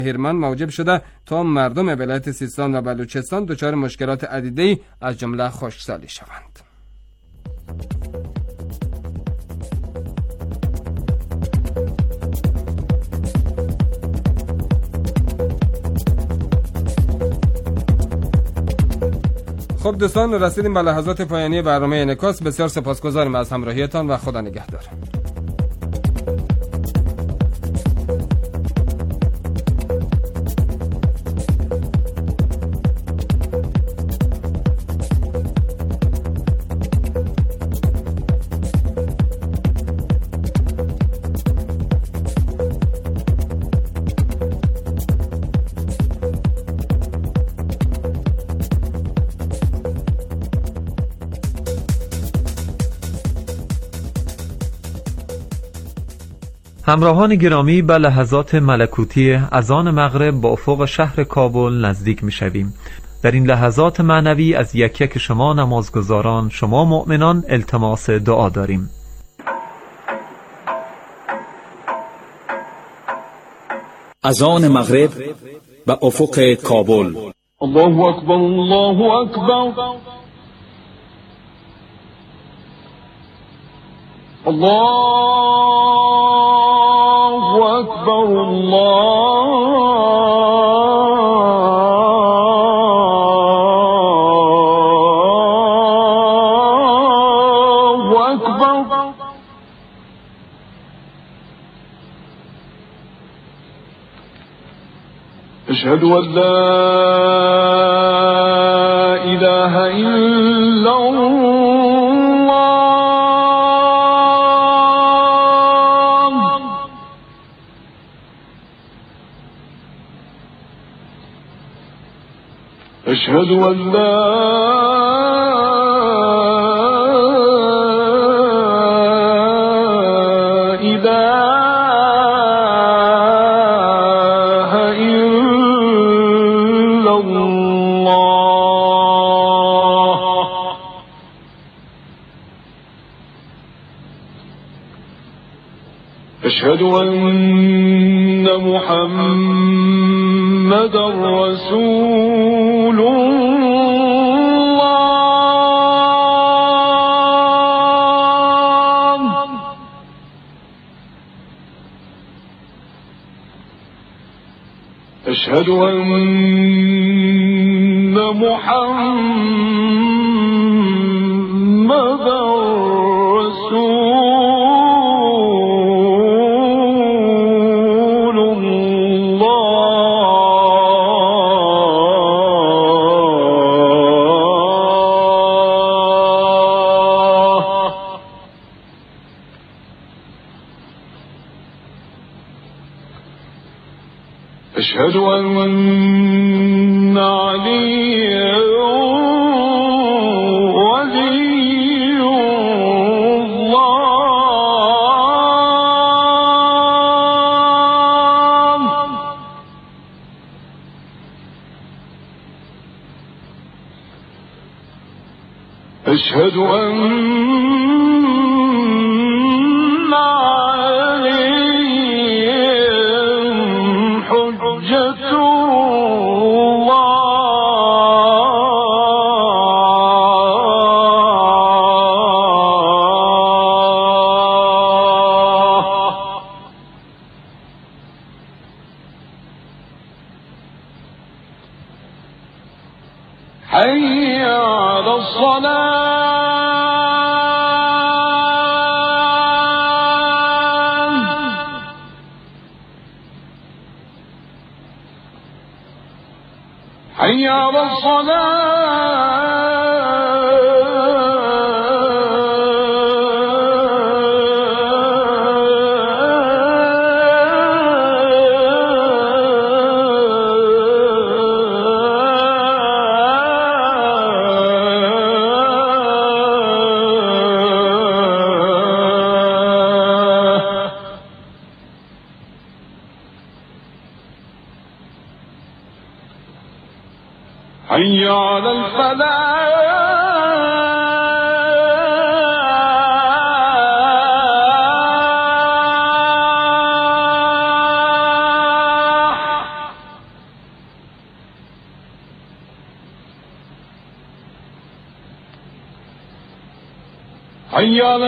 هرمن موجب شده تا مردم ولایت سیستان و بلوچستان دچار مشکلات عدیده‌ای از جمله خشکسالی شوند. خب دوستان، رسیدیم به لحظات پایانی برنامه انعکاس. بسیار سپاسگزاریم از همراهیتان و خدا نگهدار. همراهان گرامی، به لحظات ملکوتی اذان مغرب با افق شهر کابل نزدیک می شویم. در این لحظات معنوی از یک یک شما نمازگزاران، شما مؤمنان، التماس دعا داریم. اذان مغرب به افق کابل. الله اکبر، الله اکبر، الله أكبر، الله أكبر. أشهد أن لا إله إلا الله. أشهد أن لا إله إلا الله. أشهد أن محمدا رسول الله. أشهد أن محمدا رسول أشهد أن عليا ولي الله. أشهد أن عليهم حجة الله. حي على الصلاة. حي على حي على الفلاح. حي على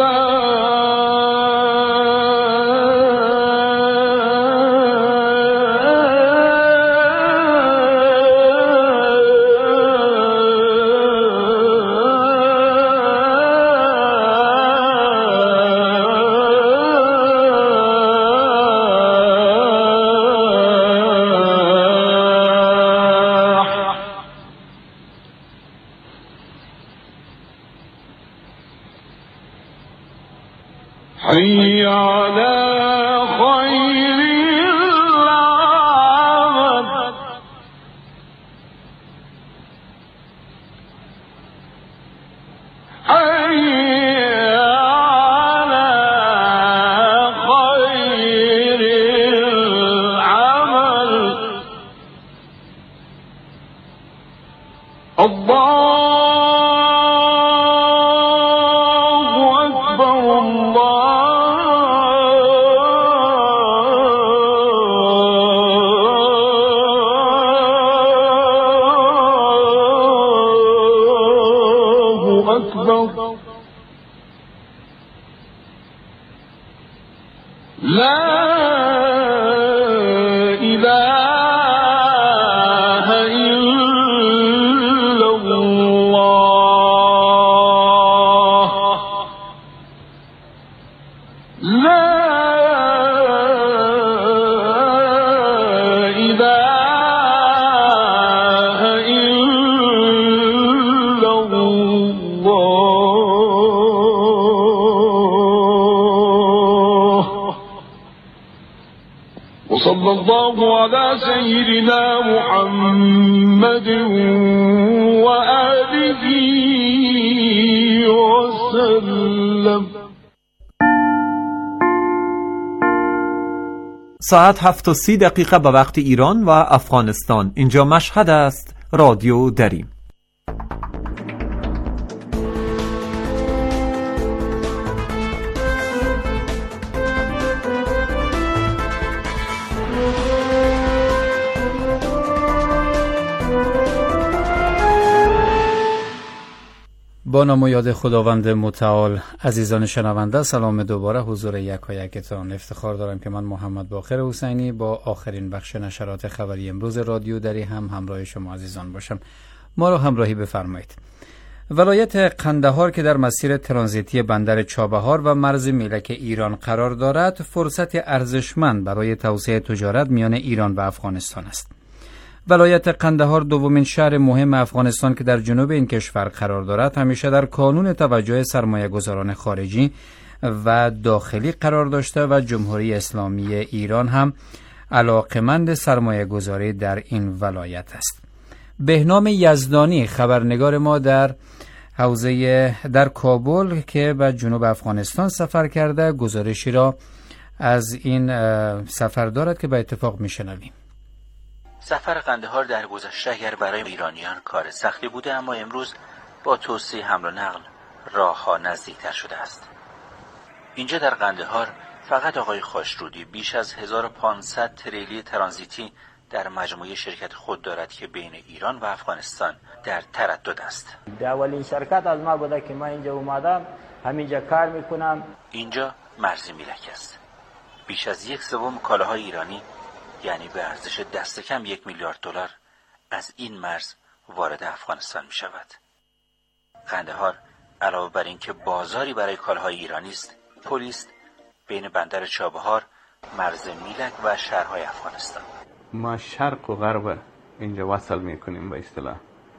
حي على خير العمل حي على خير العمل الله أكبر أكبر لا إله إلا الله لا إله إلا الله وصلى الله على سيدنا محمد وآله وسلم. ساعت 7:30 به وقت ایران و افغانستان. اینجا مشهد است. رادیو دریم. با نام و یاد خداوند متعال. عزیزان شنونده، سلام دوباره حضور یکایکتان. افتخار دارم که من محمد باقر حسینی با آخرین بخش نشرات خبری امروز رادیو دری هم همراه شما عزیزان باشم. ما را همراهی بفرمایید. ولایت قندهار که در مسیر ترانزیتی بندر چابهار و مرز میلک ایران قرار دارد، فرصت ارزشمند برای توسعه تجارت میان ایران و افغانستان است. ولایت قندهار دومین شهر مهم افغانستان که در جنوب این کشور قرار دارد، همیشه در کانون توجه سرمایه‌گذاران خارجی و داخلی قرار داشته و جمهوری اسلامی ایران هم علاقمند سرمایه‌گذاری در این ولایت است. بهنام یزدانی خبرنگار ما در حوزه در کابل که به جنوب افغانستان سفر کرده، گزارشی را از این سفر دارد که به اتفاق میشنویم. سفر قندهار در گذشته اگر برای ایرانیان کار سختی بوده، اما امروز با توسعه حمل و نقل راه‌ها نزدیکتر شده است. اینجا در قندهار فقط آقای خاشرودی بیش از 1500 تریلی ترانزیتی در مجموعه شرکت خود دارد که بین ایران و افغانستان در تردد است. اولین شرکت از ما بوده که من اینجا اومدم، همینجا کار میکنم. اینجا مرز میلک است. بیش از 1/3 کالاهای ایرانی، یعنی به ارزش دست کم 1 میلیارد دلار، از این مرز وارد افغانستان می شود. قندهار علاوه بر اینکه بازاری برای کالاهای ایرانی است، پلی است بین بندر چابهار، مرز میلک و شهرهای افغانستان. ما شرق و غرب اینجا وصل میکنیم. به اصطلاح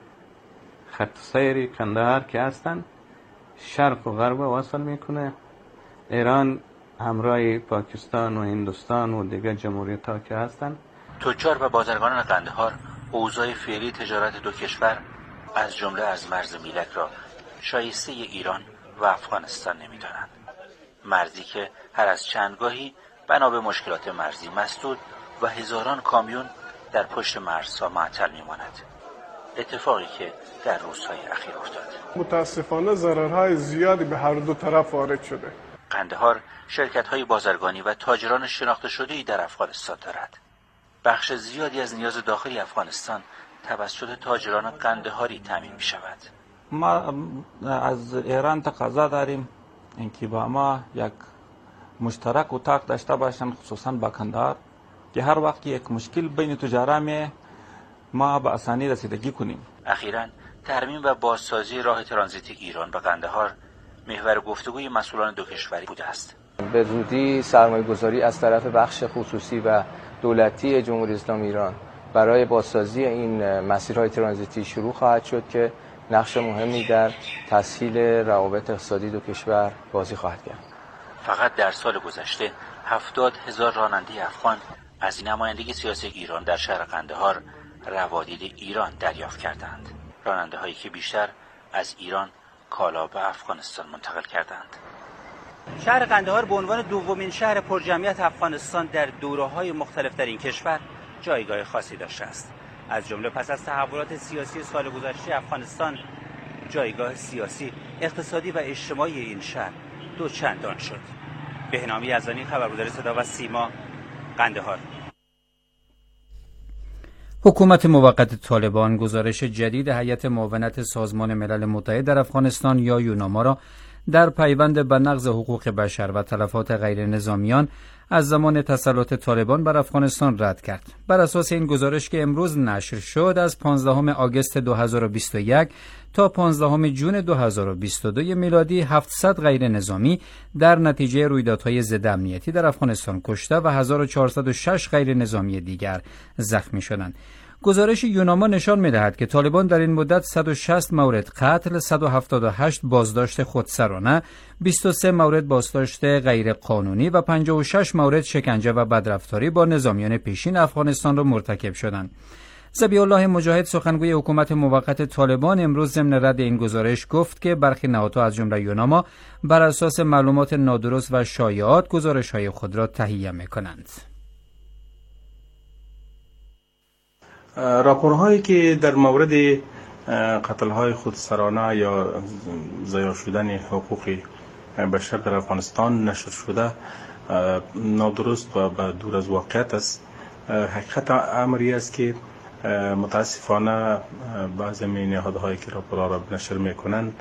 خط سیر قندهار که هستن، شرق و غرب وصل میکنه. ایران همراه پاکستان و هندوستان و دیگر جمهوریت‌ها که هستند. تجار و بازرگانان قندهار اوضاع فعلی تجارت دو کشور از جمله از مرز میلک را شایسته ایران و افغانستان نمی‌دانند. مرزی که هر از چندگاهی بنا به مشکلات مرزی مسدود و هزاران کامیون در پشت مرزها معطل می‌ماند. اتفاقی که در روزهای اخیر افتاد. متاسفانه ضررهای زیادی به هر دو طرف وارد شده. قندهار شرکت‌های بازرگانی و تاجران شناخته شده‌ای در افغانستان دارد. بخش زیادی از نیاز داخلی افغانستان توسط تاجران قندهاری تامین می‌شود. ما از ایران تقاضا داریم اینکه با ما یک مشترک اتاق داشته باشن، خصوصا با کندهار، که هر وقت یک مشکل بین تجارا می ما به آسانی رسیدگی کنیم. اخیراً ترمیم و بازسازی راه ترانزیت ایران به قندهار محور گفتگوی مسئولان دو کشوری بوده است. به زودی سرمایه‌گذاری از طرف بخش خصوصی و دولتی جمهوری اسلامی ایران برای بازسازی این مسیرهای ترانزیتی شروع خواهد شد که نقش مهمی در تسهیل روابط اقتصادی دو کشور بازی خواهد کرد. فقط در سال گذشته 70,000 راننده افغان از نمایندگی سیاسی ایران در شهر قندهار روادید ایران دریافت کردند. راننده هایی که بیشتر از ایران کالا به افغانستان منتقل کردند. شهر قندهار به عنوان دومین شهر پرجمعیت افغانستان در دوره‌های مختلف در این کشور جایگاه خاصی داشته است. از جمله پس از تحولات سیاسی سال گذشته افغانستان، جایگاه سیاسی، اقتصادی و اجتماعی این شهر دو چندان شد. بهنام یزدانی، خبرگزاری صدا و سیما، قندهار. حکومت موقت طالبان گزارش جدید هیئت معاونت سازمان ملل متحد در افغانستان یا یوناما را در پیوند به نقض حقوق بشر و تلفات غیر نظامیان از زمان تسلط طالبان بر افغانستان رد کرد. بر اساس این گزارش که امروز نشر شد، از 15 آگوست 2021 تا 15 جون 2022 میلادی 700 غیر نظامی در نتیجه رویدادهای ضد امنیتی در افغانستان کشته و 1406 غیر نظامی دیگر زخمی شدند. گزارش یوناما نشان می‌دهد که طالبان در این مدت 160 مورد قتل، 178 بازداشت خودسرانه، 23 مورد بازداشت غیر قانونی و 56 مورد شکنجه و بدرفتاری با نظامیان پیشین افغانستان را مرتکب شدند. ذبیح الله مجاهد، سخنگوی حکومت موقت طالبان، امروز ضمن رد این گزارش گفت که برخی نهادها از جمله یوناما بر اساس معلومات نادرست و شایعات گزارش‌های خود را تهیه می‌کنند. راپورهایی که در مورد قتل‌های خودسرانه یا ضایع شدن حقوق بشر در افغانستان نشر شده نادرست و دور از واقعیت است. حقیقت امری است که متاسفانه بعضی نهادهایی که راپورها را نشر میکنند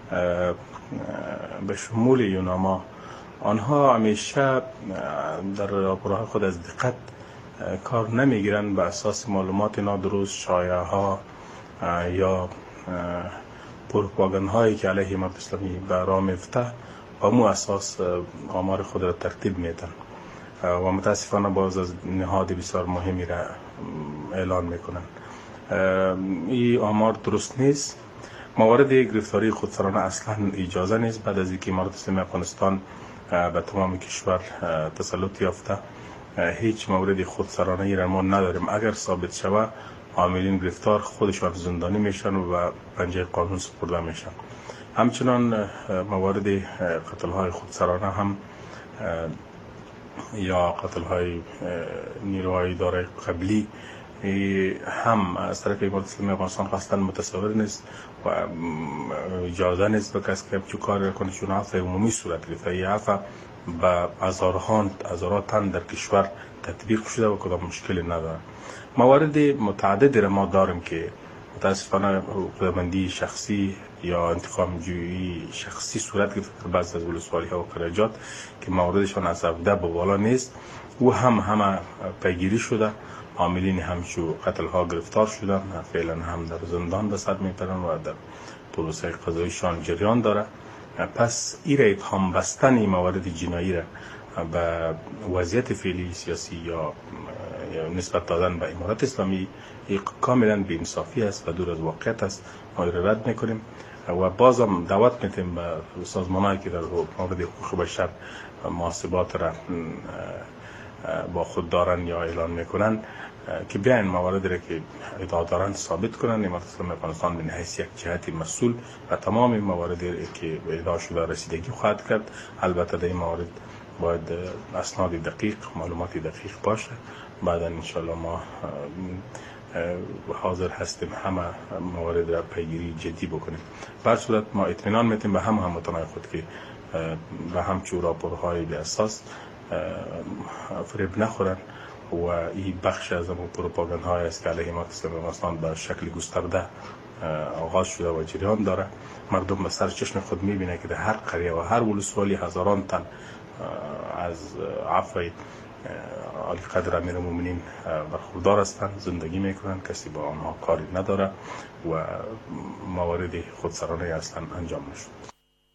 به شمول یوناما، آنها همیشه در راپورهای خود از دقت کار نمیگیرند، به اساس معلومات نادرست، شایعه ها یا پروپاگاند هایی که علیه امت اسلامی به راه میفته، با مو اساس آمار خود را ترتیب میدن و متاسفانه باز از نهاد بسیار مهمی را اعلان میکنن. این آمار درست نیست. موارد گرفتاری خودسرانه اصلا اجازه نیست. بعد از اینکه امارات اسلامی افغانستان به تمام کشور تسلط یافته، هیچ مورد خودسرانه ای را ما نداریم. اگر ثابت شود عاملین گرفتار خودشان زندانی میشن و پنجه قانون سپرده میشن. همچنان موارد قتل‌های خودسرانه هم یا قتل‌های نیروهای اداره قبلی هم از طرف امارات اسلامی افغانستان خواستن متصور نیست و اجازه نیست به کسی که چه کاری کنه، چون عفو عمومی صورت گرفته. این عفو به هزاران تن در کشور تطبیق شده و کدام مشکلی نداره. موارد متعددی را ما داریم که متاسفانه حقوق‌مندی شخصی یا انتقام جویی شخصی صورت گرفته در بعض از ولسوالی‌ها و قراجات که موردشان از 17 به بالا نیست و همه پیگیری شده. عاملین همچو قتل ها گرفتار شدن، فعلا هم در زندان به سر میبرن و در پروسه قضاییشان جریان داره. پس این را اتهام بستن این موارد جنایی را به وضعیت فعلی سیاسی یا نسبت دادن به امارات اسلامی کاملا بی‌انصافی است و دور از واقعیت است. ما را رد میکنیم و بازم دعوت میتیم به سازمان‌هایی که در مورد حقوق بشر محاسبات را با خود دارن یا اعلان میکنن که بیاین موارد را که ادعا دارن ثابت کنن. امارات اسلامی افغانستان به حیث یک جهت مسئول و تمام مواردی که ادعا شده رسیدگی خواهد کرد. البته در این موارد باید اسناد دقیق، معلومات دقیق باشه. بعدا انشالله ما حاضر هستیم همه موارد را پیگیری جدی بکنیم. به هر صورت ما اطمینان میتیم به هموطنان خود که به همچون راپورهای بی اساس فریب نخورن و این بخش از همون پروپاگاندهای است که علیه امارت اسلامی افغانستان به شکل گسترده آغاز شده و جریان داره. مردم به سر چشم خود میبینه که در هر قریه و هر ولسوالی هزاران تن از عفو عالی قدر امیرالمومنین برخوردار هستند، زندگی میکنن، کسی با آنها کاری نداره و موارد خودسرانه اصلا انجام نشد.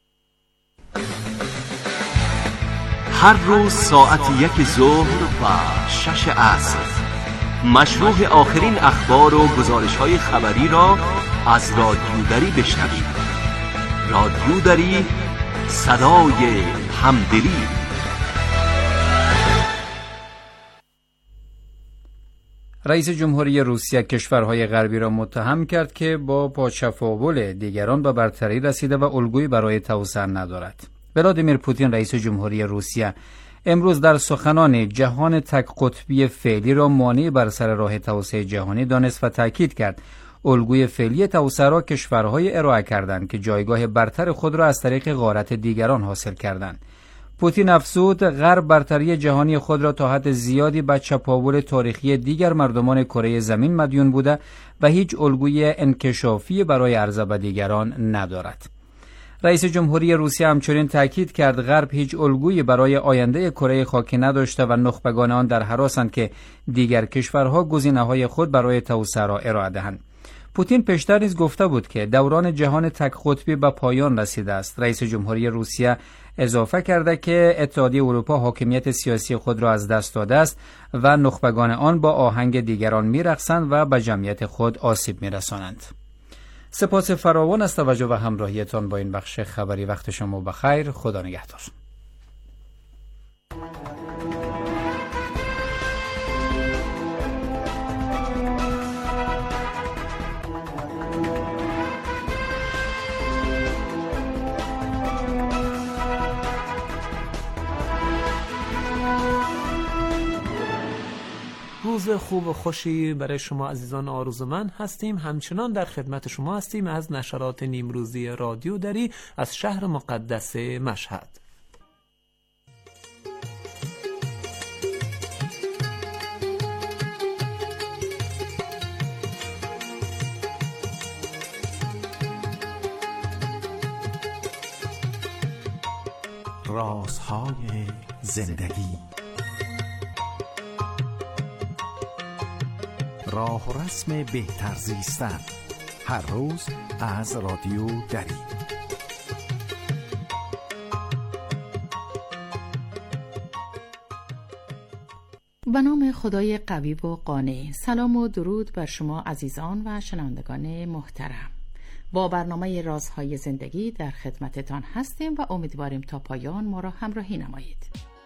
هر روز ساعت 1 ظهر و 6 عصر مشروع آخرین اخبار و گزارش‌های خبری را از رادیو دری بشنوید. رادیو دری، صدای همدلی. رئیس جمهوری روسیه کشورهای غربی را متهم کرد که با پاچفاول دیگران به برتری رسیده و الگویی برای توسعه ندارد. ولادیمیر پوتین رئیس جمهوری روسیه امروز در سخنان جهان تک قطبی فعلی را مانع بر سر راه توسعه جهانی دانست و تاکید کرد الگوی فعلی توسعه را کشورهای ارائه کردند که جایگاه برتر خود را از طریق غارت دیگران حاصل کردند. پوتین افزود غرب برتری جهانی خود را تا حد زیادی به چپاول تاریخی دیگر مردمان کره زمین مدیون بوده و هیچ الگوی انکشافی برای عرضه به دیگران ندارد. رئیس جمهوری روسیه همچنین تاکید کرد غرب هیچ الگویی برای آینده کره خاکی نداشته و نخبگان آن در حراسند که دیگر کشورها گزینه‌های خود برای توسعه را ارائه دهند. پوتین پیشتر نیز گفته بود که دوران جهان تک قطبی به پایان رسیده است. رئیس جمهوری روسیه اضافه کرده که اتحادیه اروپا حاکمیت سیاسی خود را از دست داده است و نخبگان آن با آهنگ دیگران می‌رقصند و به جمعیت خود آسیب می‌رسانند. سپاس فراوان از توجه و همراهیتان با این بخش خبری. وقت شما بخیر. خدا نگهدار. روز خوب و خوشی برای شما عزیزان آرزومند هستیم. همچنان در خدمت شما هستیم از نشرات نیمروزی رادیو دری از شهر مقدس مشهد. رازهای زندگی، راه و رسم بهتر زیستن، هر روز از رادیو دری. به نام خدای قوی و قانع. سلام و درود بر شما عزیزان و شنوندگان محترم. با برنامه رازهای زندگی در خدمتتان هستیم و امیدواریم تا پایان ما را همراهی نمایید.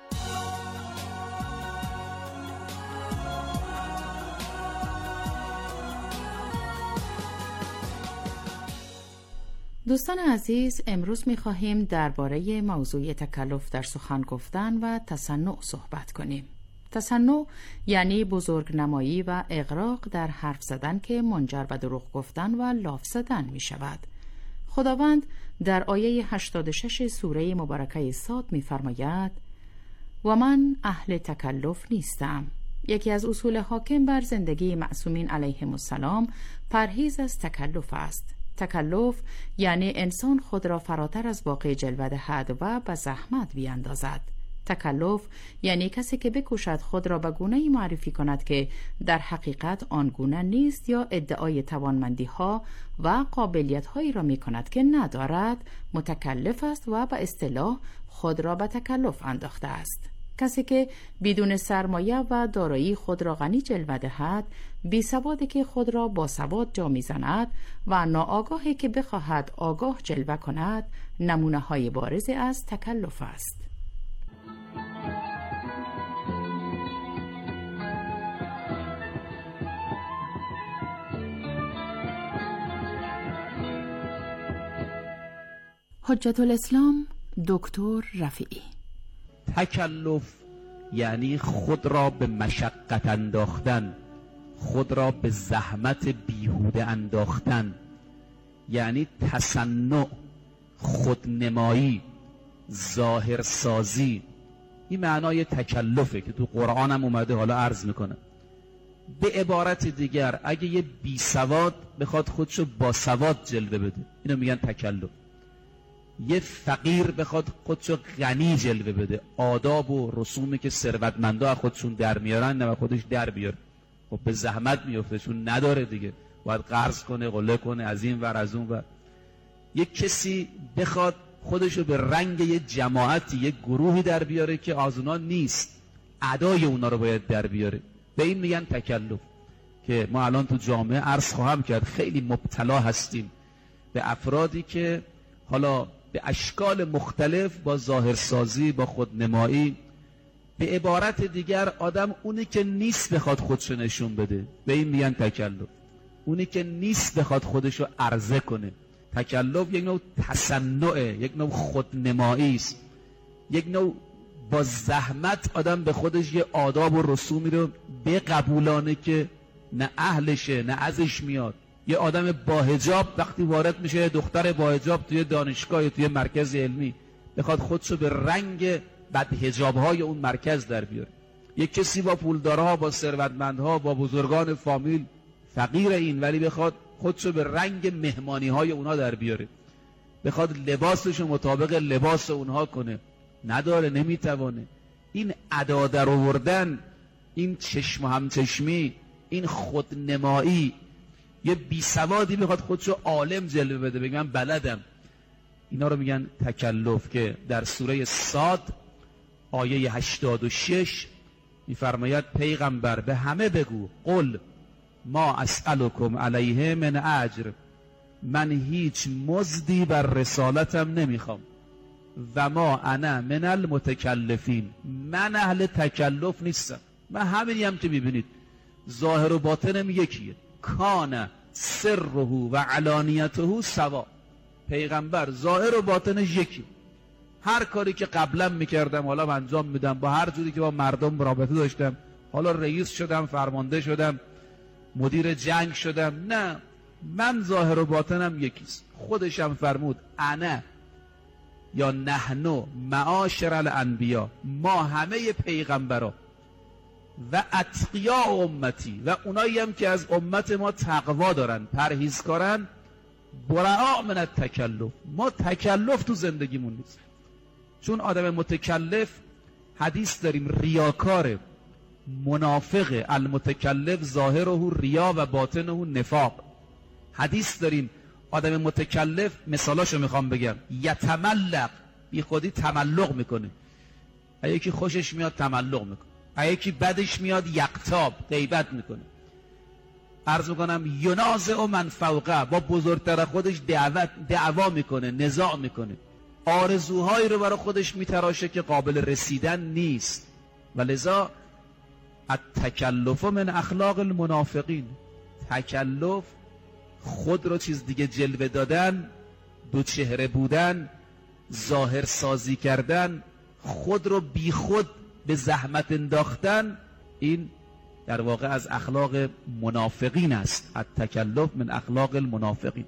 دوستان عزیز، امروز می‌خواهیم درباره موضوع تکلف در سخن گفتن و تصنع صحبت کنیم. تصنع یعنی بزرگ نمایی و اغراق در حرف زدن که منجر به دروغ گفتن و لاف زدن می شود. خداوند در آیه 86 سوره مبارکه صاد می فرماید و من اهل تکلف نیستم. یکی از اصول حاکم بر زندگی معصومین علیهم السلام پرهیز از تکلف است. تکلف یعنی انسان خود را فراتر از واقع جلوه دهد و به زحمت بیاندازد. تکلف یعنی کسی که بکوشد خود را به گونه‌ای معرفی کند که در حقیقت آن گونه نیست یا ادعای توانمندی ها و قابلیت هایی را می کند که ندارد، متکلف است و به اصطلاح خود را به تکلف انداخته است. کسی که بدون سرمایه و دارایی خود را غنی جلوه دهد، بی سوادی که خود را با سواد جا می‌زند و ناآگاهی که بخواهد آگاه جلوه کند، نمونه های بارزی از تکلف است. حجت الاسلام دکتر رفیعی. تکلف یعنی خود را به مشقت انداختن، خود را به زحمت بیهوده انداختن، یعنی تصنع، خودنمایی، ظاهرسازی، این معنای تکلفه که تو قرآن هم اومده، حالا عرض میکنه. به عبارت دیگر اگه یه بی سواد بخواد خودشو با سواد جلوه بده، اینو میگن تکلف. یه فقیر بخواد خودشو غنی جلوه بده، آداب و رسومی که ثروتمندا خودشون در میارن نه خودش در بیاره، خب به زحمت میفته چون نداره دیگه، باید قرض کنه، قله کنه، از این ور از اون ور. یک کسی بخواد خودشو به رنگ یه جماعتی، یه گروهی در بیاره که از اونا نیست، ادای اونا رو باید در بیاره، به این میگن تکلف. که ما الان تو جامعه عرض خواهم کرد خیلی مبتلا هستیم به افرادی که حالا به اشکال مختلف با ظاهرسازی، با خودنمایی، به عبارت دیگر آدم اونی که نیست بخواد خودشو نشون بده، به این میگن تکلف. اونی که نیست بخواد خودشو عرضه کنه. تکلف یک نوع تصنعه، یک نوع خودنمایی است، یک نوع با زحمت آدم به خودش یه آداب و رسومی رو بقبولانه که نه اهلشه نه ازش میاد. یه آدم با حجاب وقتی وارد میشه، یه دختر با حجاب توی دانشگاه، توی مرکز علمی، بخواد خودشو به رنگ بد حجاب‌های اون مرکز در بیاره. یک کسی با پولدارها، با ثروتمندها، با بزرگان فامیل، فقیر این، ولی بخواد خودشو به رنگ مهمانی‌های اونها در بیاره، بخواد لباسشو مطابق لباس اونها کنه، نداره، نمیتوانه. این ادا در آوردن، این چشم و همچشمی، این خودنمایی، یه بی سوادی بخواد خودشو عالم جلوه بده بگه من بلدم، اینا رو میگن تکلف. که در سوره صاد آیه 86 میفرماید پیغمبر به همه بگو قل ما اسألکم علیه من اجر، من هیچ مزدی بر رسالتم نمیخوام، و ما انا من المتکلفین، من اهل تکلف نیستم. من همینی هم که میبینید ظاهر و باطنم یکیه، کان سره و علانیته سوا. پیغمبر ظاهر و باطنش یکی، هر کاری که قبلا میکردم حالا انجام میدم، با هر جوری که با مردم رابطه داشتم، حالا رئیس شدم، فرمانده شدم، مدیر جنگ شدم، نه، من ظاهر و باطنم یکیست. خودشم فرمود انا یا نحنو معاشر الانبیا، ما همه پیغمبرا و اتقیا امتی، و اونایی هم که از امت ما تقوا دارن، پرهیزکارن، برعا من التکلف، ما تکلف تو زندگیمون نیست. چون آدم متکلف، حدیث داریم، ریاکاره، منافقه، المتکلف ظاهره ریا و باطنه نفاق. حدیث داریم آدم متکلف، مثالاشو میخوام بگم، یتملق، بی خودی تملق میکنه، یکی خوشش میاد تملق میکنه، یکی بدش میاد یقتاب، غیبت میکنه. عرض میکنم ینازع من فوقه، با بزرگتر خودش دعوا میکنه، نزاع میکنه، آرزوهایی رو برای خودش میتراشه که قابل رسیدن نیست. ولذا التکلف من اخلاق المنافقین، تکلف خود رو چیز دیگه جلوه دادن، دو چهره بودن، ظاهر سازی کردن، خود رو بی خود به زحمت انداختن، این در واقع از اخلاق منافقین است. التکلف من اخلاق المنافقین.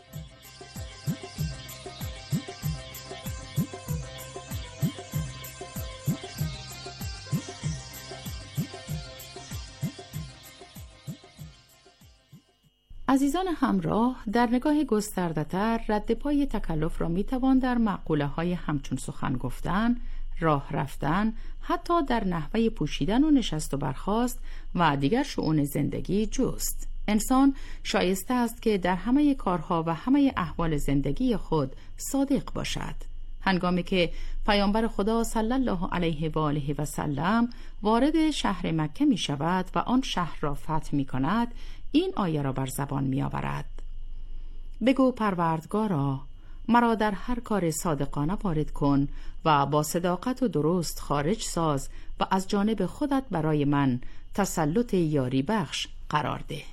عزیزان همراه، در نگاه گسترده‌تر رد پای تکلف را میتوان در مقوله های همچون سخن گفتن، راه رفتن، حتی در نحوه پوشیدن و نشست و برخاست و دیگر شؤون زندگی جست. انسان شایسته است که در همه کارها و همه احوال زندگی خود صادق باشد. هنگامی که پیامبر خدا صلی الله علیه و آله و سلم وارد شهر مکه می شود و آن شهر را فتح می کند، این آیه را بر زبان می آورد: بگو پروردگارا، مرا در هر کار صادقانه وارد کن و با صداقت و درست خارج ساز و از جانب خودت برای من تسلط یاری بخش قرار ده.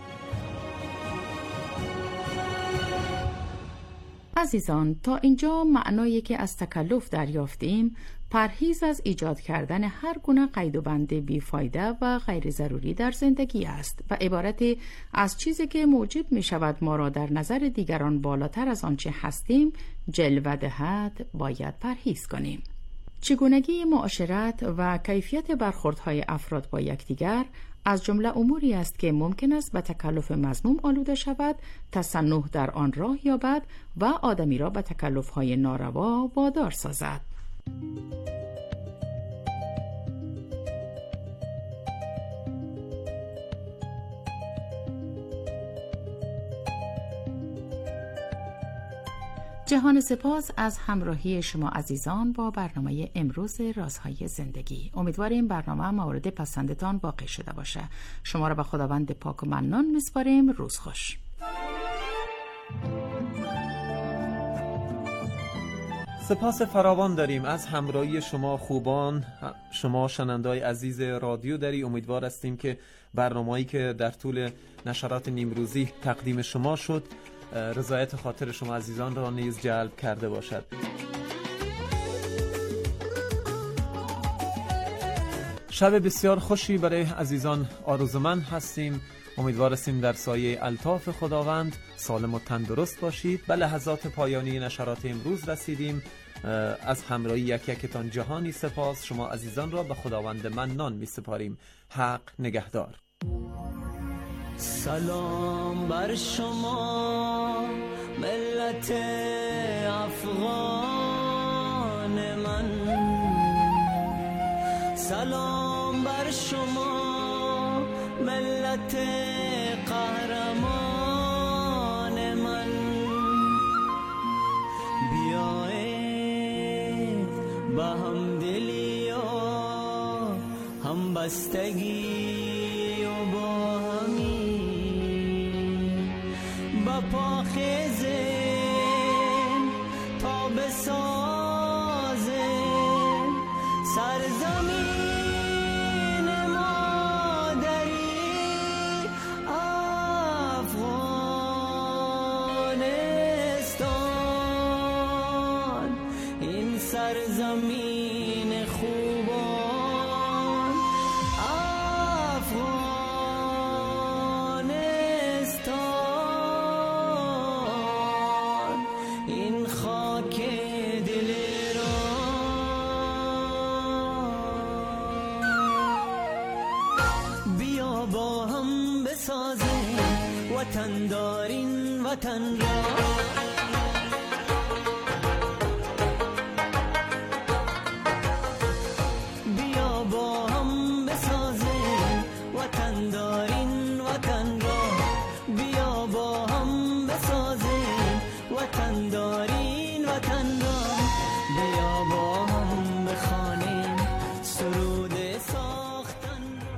عزیزان، تا اینجا معنایی که از تکلف دریافتیم پرهیز از ایجاد کردن هر گونه قید و بند بیفایده و غیر ضروری در زندگی است و عبارت از چیزی که موجب می شود ما را در نظر دیگران بالاتر از آنچه هستیم جلوه دهد باید پرهیز کنیم. چگونگی معاشرت و کیفیت برخوردهای افراد با یکدیگر از جمله اموری است که ممکن است به تکلف مذموم آلوده شود، تصنع در آن راه یابد و آدمی را به تکلفهای ناروا وادار سازد. جهان سپاس از همراهی شما عزیزان با برنامه امروز رازهای زندگی. امیدواریم برنامه مورد پسندتان واقع شده باشه. شما را به خداوند پاک و منان میسپاریم. روز خوش. سپاس فراوان داریم از همراهی شما خوبان، شما شنونده‌های عزیز رادیو دری. امیدوار هستیم که برنامه‌ای که در طول نشرات نیمروزی تقدیم شما شد رضایت خاطر شما عزیزان را نیز جلب کرده باشد. شب بسیار خوشی برای عزیزان آرزومند هستیم. امیدوار هستیم در سایه الطاف خداوند سالم و تندرست باشید. به لحظات پایانی نشرات امروز رسیدیم. از همراهی یکتان جهانی سپاس. شما عزیزان را به خداوند منان می سپاریم. حق نگهدار. سلام بر شما ملت افغان من، سلام بر شما ملت قهرمان من. بیایید به همدلی و همبستگی و با پاخیزیم تا بسازیم سرزمین مادری افغانستان. این سرزمین خوبان وطن دارین وطن را، بیا با هم بسازیم وطن دارین وطن را، بیا با هم بسازیم وطن دارین وطن را، بیا با هم بخوانیم سرود ساختن را.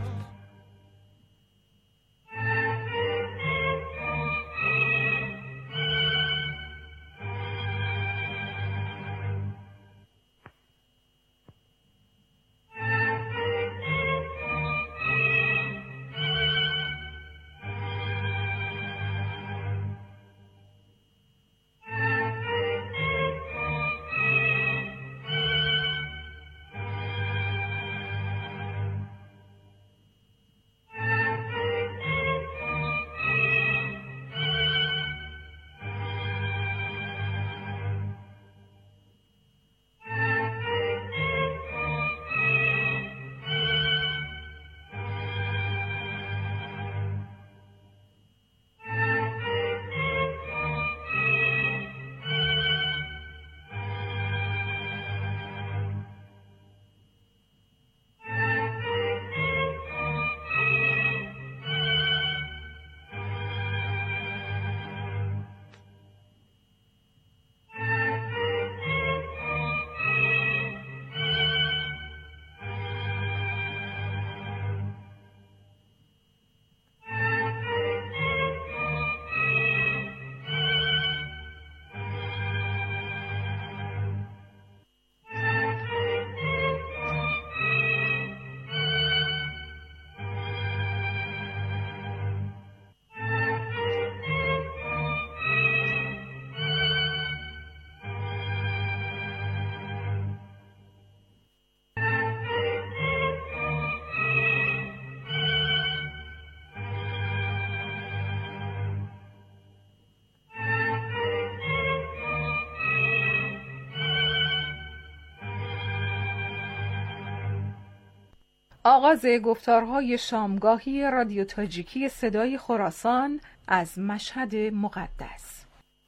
آغاز گفتارهای شامگاهی رادیو تاجیکی صدای خراسان از مشهد مقدس.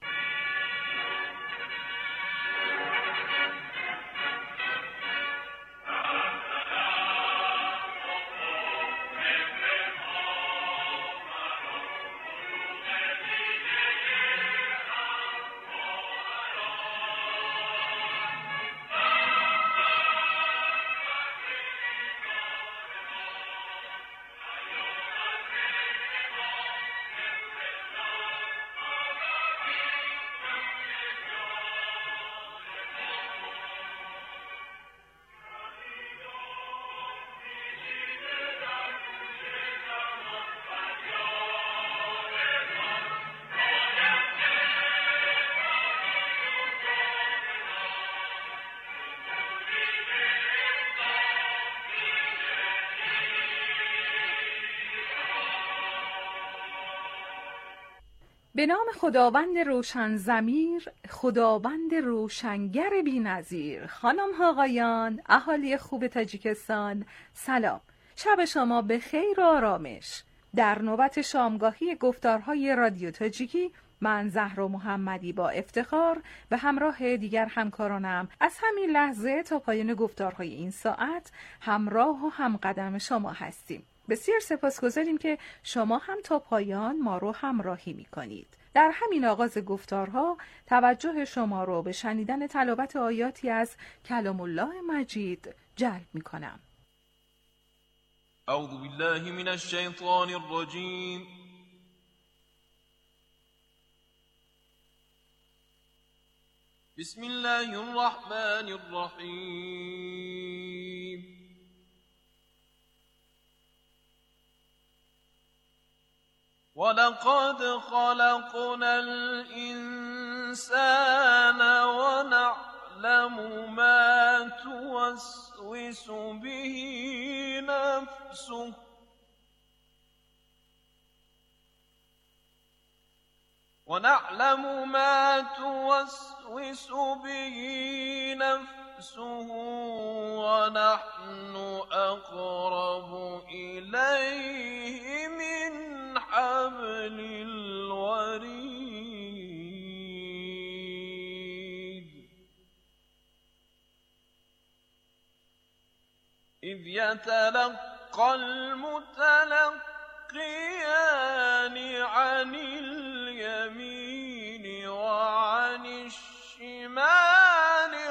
به نام خداوند روشن ضمیر، خداوند روشنگر بی‌نظیر. خانم ها آقایان، اهالی خوب تاجیکستان، سلام. شب شما به خیر و آرامش. در نوبت شامگاهی گفتارهای رادیو تاجیکی، من زهرا محمدی با افتخار به همراه دیگر همکارانم از همین لحظه تا پایان گفتارهای این ساعت همراه و همقدم شما هستیم. بسیار سپاسگزاریم که شما هم تا پایان ما رو همراهی می‌کنید. در همین آغاز گفتارها توجه شما رو به شنیدن تلاوت آیاتی از کلام الله مجید جلب می‌کنم. اعوذ بالله من الشیطان الرجیم. بسم الله الرحمن الرحیم. ولقد خلقنا الإنسان ونعلم ما توسوس به نفسه ونحن أقرب إليه من حبل الوريد إذ يتلقى المتلقيان عن اليمين وعن الشمال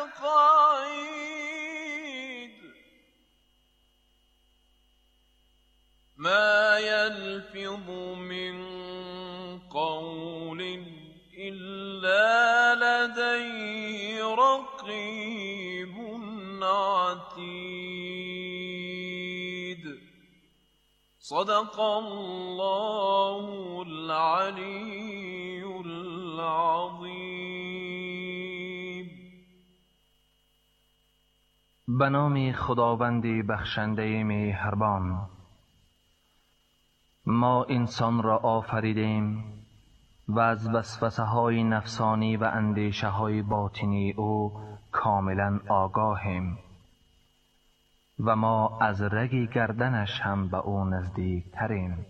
قعيد ما يلفظ من قول إلا لديه رقيب عتيد صدق الله العلي العظيم. به نام خداوند بخشنده مهربان. ما انسان را آفریدیم و از وسوسه های نفسانی و اندیشه های باطنی او کاملا آگاهیم و ما از رگ گردنش هم به او نزدیک تریم.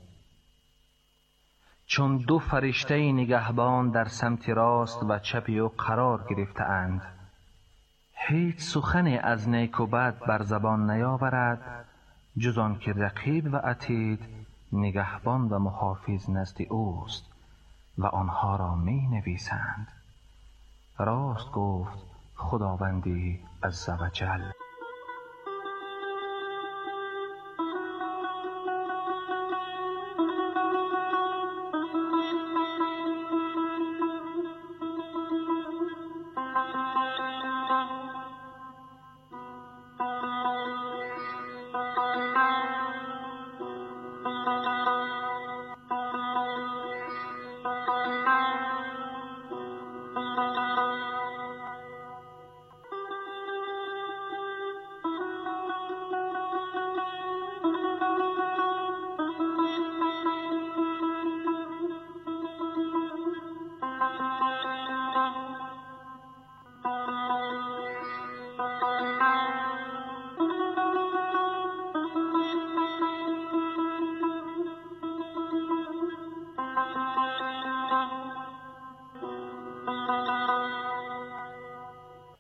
چون دو فرشته نگهبان در سمت راست و چپ او قرار گرفته اند، هیچ سخنی از نیک و بد بر زبان نیاورد جز آن که رقیب و عتید نگهبان و محافظ نزد اوست و آنها را می نویسند. راست گفت خداوندی عزوجل.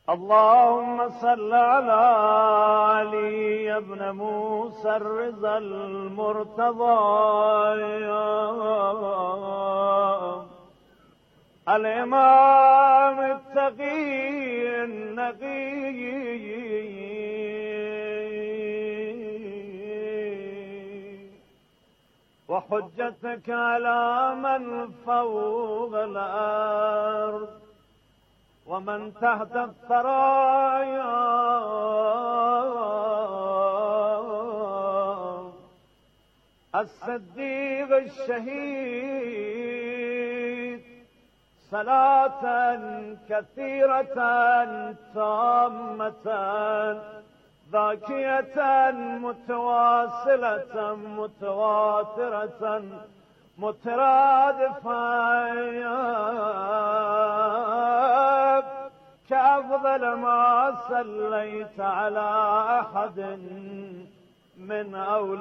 اللهم صل على علي ابن موسى الرضا المرتضى الإمام التقي النقي وحجتك على من فوق الأرض ومن تحت الثرايا الصديق الشهيد صلاة كثيرة تامة ذاكية متواصلة متواترة مترادفة كأفضل ما صليت على أحد من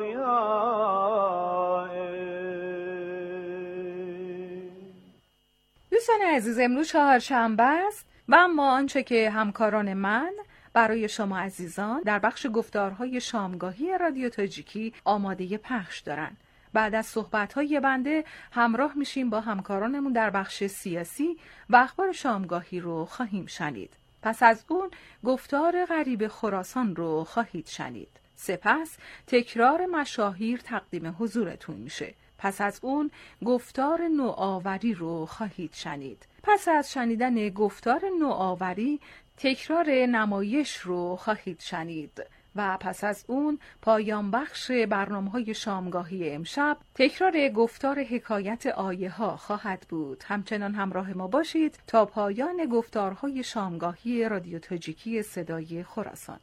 أوليائك. دوستان عزیز، امروز چهارشنبه است و اما آنچه که همکاران من برای شما عزیزان در بخش گفتارهای شامگاهی رادیو تاجیکی آماده پخش دارند. بعد از صحبت‌های بنده همراه میشیم با همکارانمون در بخش سیاسی و اخبار شامگاهی رو خواهیم شنید. پس از اون گفتار غریب خراسان رو خواهید شنید. سپس تکرار مشاهیر تقدیم حضورتون میشه. پس از اون گفتار نوآوری رو خواهید شنید. پس از شنیدن گفتار نوآوری تکرار نمایش رو خواهید شنید. و پس از اون پایان بخش برنامه‌های شامگاهی امشب تکرار گفتار حکایت آیه ها خواهد بود. همچنان همراه ما باشید تا پایان گفتارهای شامگاهی رادیو تاجیکی صدای خراسان.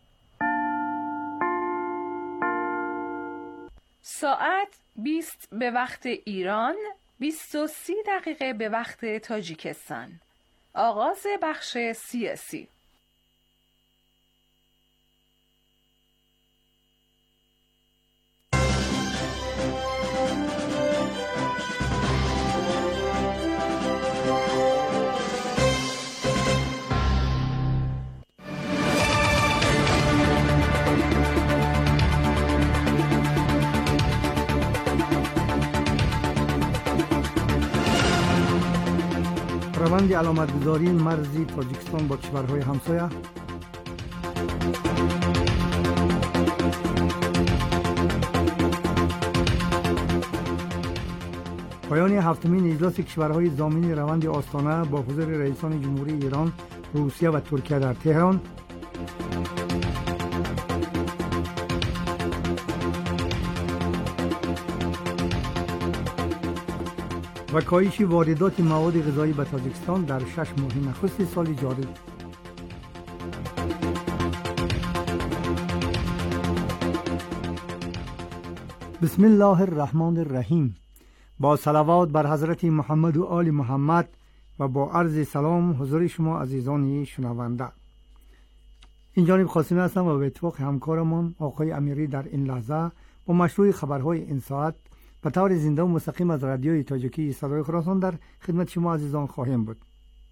ساعت 20 به وقت ایران، 20:30 دقیقه به وقت تاجیکستان. آغاز بخش سیاسی. روند علامتگذاری مرزی تاجیکستان با کشورهای همسایه، پایان هفتمین اجلاس کشورهای ضامن روند آستانه با حضور رئیسان جمهوری ایران، روسیه و ترکیه در تهران، و کاهش واردات مواد غذایی به تاجیکستان در 6 ماه نخست سال جاری. بسم الله الرحمن الرحیم. با صلوات بر حضرت محمد و آل محمد و با عرض سلام حضور شما عزیزان شنونده. این جانب قاسمی هستم و به اتفاق همکارمان آقای امیری در این لحظه با مشروع خبرهای این ساعت به طور زنده و مستقیم از رادیوی تاجیکی صدای خراسان در خدمت شما عزیزان خواهیم بود.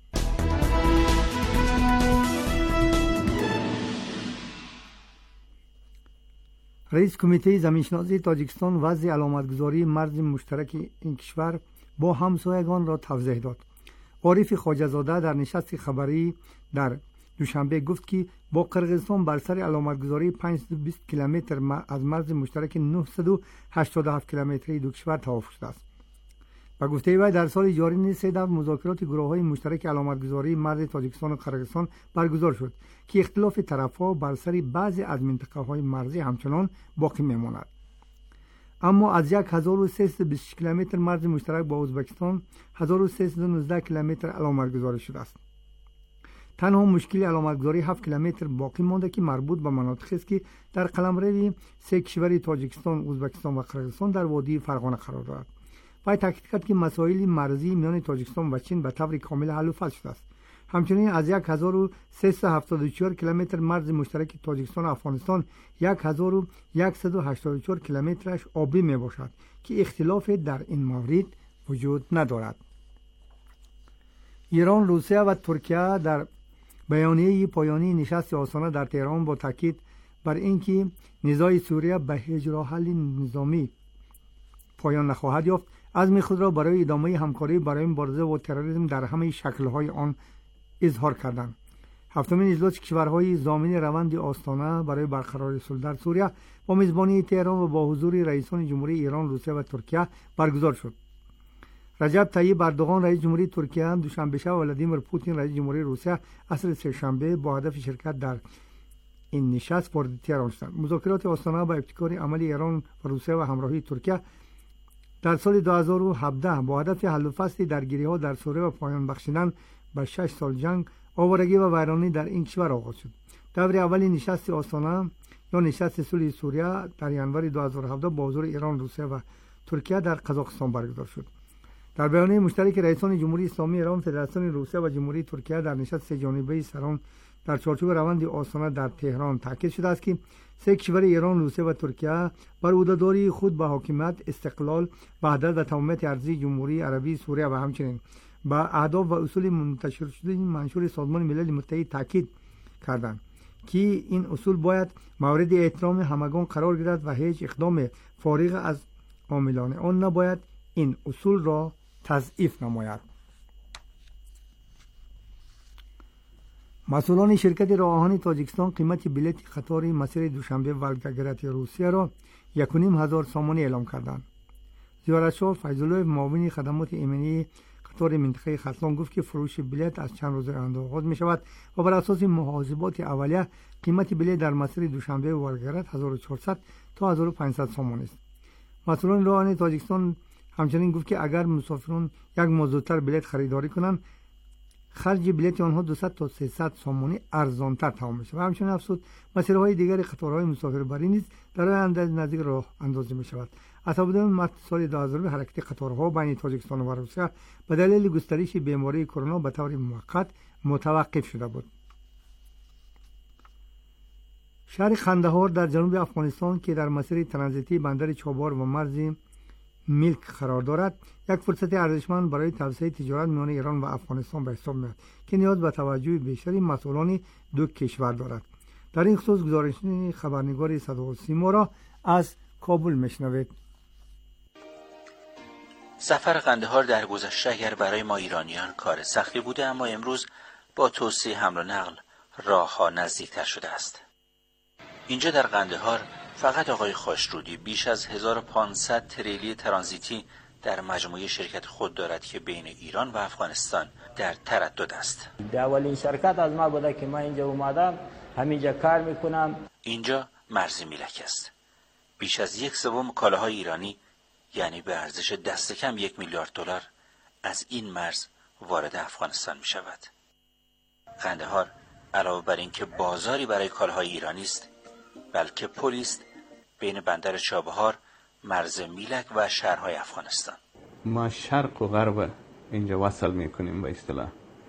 رئیس کمیته زمینشناسی تاجیکستان وضع علامتگذاری مرز مشترک این کشور با همسایگان را توضیح داد. عارف خواجه‌زاده در نشست خبری در دوشنبه گفت که با قرقیزستان بر سر علامتگذاری 520 کیلومتر از مرز مشترک 987 کیلومتری دو کشور توافق شده است. و گفته وی در سال جاری نیز 3 مذاکرات گروه‌های مشترک علامتگذاری مرز تاجیکستان و قرقیزستان برگزار شد که اختلاف طرف‌ها بر سر بعضی از منطقه‌های مرزی همچنان باقی می‌ماند. اما از 1320 کیلومتر مرز مشترک با ازبکستان 1319 کیلومتر علامتگذاری شده است. تنها مشکل علامتگذاری 7 کیلومتر باقی مانده که مربوط به مناطقی است که در قلمرو 3 کشور تاجیکستان، ازبکستان و قرقیزستان در وادی فرغانه قرار دارد. و تاکید کرد که مسائل مرزی میان تاجیکستان و چین به طور کامل حل و فصل شده است. همچنین از 1374 کیلومتر مرز مشترک تاجیکستان و افغانستان 1184 کیلومترش آبی می باشد که اختلاف در این مورد وجود ندارد. ایران، روسیه و ترکیه در بیانیه پایانی نشست آستانه در تهران با تاکید بر اینکه نزاع سوریه به هیچ راه حل نظامی پایان نخواهد یافت، عزم خود را برای ادامه همکاری برای مبارزه با تروریسم در همه شکل‌های آن اظهار کردند. هفتمین اجلاس کشورهای ضامن روند آستانه برای برقراری صلح در سوریه با میزبانی تهران و با حضور رئیسان جمهوری ایران، روسیه و ترکیه برگزار شد. رجب طیب اردوغان رئیس جمهوری ترکیه دوشنبه شب و ولادیمیر پوتین رئیس جمهوری روسیه عصر سه‌شنبه با هدف شرکت در این نشست وارد تهران شدند. مذاکرات آستانه با ابتکار عملی ایران و روسیه و همراهی ترکیه در سال 2017 با هدف حل و فصل درگیری‌ها در سوریه و پایان بخشیدن به 6 سال جنگ، آوارگی و ویرانی در این کشور آغاز شد. دور اولی نشست آستانه یا نشست صلح سوریه در ژانویه 2017 با حضور ایران، روسیه و ترکیه در قزاقستان برگزار شد. در بیانیه مشترک رئیسان جمهوری اسلامی ایران، فدراسیون روسیه و جمهوری ترکیه در نشست جانبه سران در چارچوب روند آستانه در تهران تاکید شده است که سه کشور ایران، روسیه و ترکیه بر عهدهداری خود به حاکمیت، استقلال، وحدت و تمامیت ارضی جمهوری عربی سوریه و همچنین به اهداف و اصول منتشر شده منشور سازمان ملل متحد تاکید کردند که این اصول باید مورد احترام همگان قرار گیرد و هیچ اقدام فارغ از عاملان آن نباید این اصول را تضعیف نماید. مسئولان شرکت راه آهن تاجیکستان قیمت بلیط قطار مسیر دوشنبه ولگرد روسیه را 1,500 سامانی اعلام کردند. زیارتشاه فیض‌الله معاون خدمات ایمنی قطار منطقه خراسان گفت که فروش بلیط از چند روز آینده آغاز می شود و بر اساس محاسبات اولیه قیمت بلیط در مسیر دوشنبه ولگرد 1400 تا 1500 سامان است. مسئولان راه آهن تاجیکستان همچنین گفت که اگر مسافران یک ماه زودتر بلیط خریداری کنند، خرج بلیط آنها 200 تا 300 سامانی ارزانتر تمام میشه. و همچنین افزود مسیرهای دیگر قطارهای مسافربری نیز در آینده نزدیک راه اندازی می شود. از حدود مارس سال 2000 حرکت قطارها بین تاجیکستان و روسیه به دلیل گسترش بیماری کرونا به طور موقت متوقف شده بود. شهر قندهار در جنوب افغانستان که در مسیر ترانزیتی بندر چابهار و مرز میلک قرار دارد، یک فرصت ارزشمند برای توسعه تجارت میان ایران و افغانستان به حساب میاد که نیاز به توجه بیشتری مسئولان دو کشور دارد. در این خصوص گزارش خبرنگار صدا سیما را از کابل میشنوید. سفر قندهار در گذشته اگر برای ما ایرانیان کار سختی بوده، اما امروز با توسعه حمل و نقل راهها نزدیکتر شده است. اینجا در قندهار فقط آقای خاشرودی بیش از 1500 تریلی ترانزیتی در مجموعه شرکت خود دارد که بین ایران و افغانستان در تردد است. اولین شرکت از ما بوده که من اینجا اومدم، همینجا کار میکنم. اینجا مرز میلک است. بیش از 1/3 کالاهای ایرانی، یعنی به ارزش دست کم 1 میلیارد دلار، از این مرز وارد افغانستان می شود. قندهار علاوه بر اینکه بازاری برای کالاهای ایرانی است، بلکه پلی است بین بندر چابهار، مرز میلک و شهرهای افغانستان. ما شرق و غرب اینجا وصل میکنیم. به اصطلاح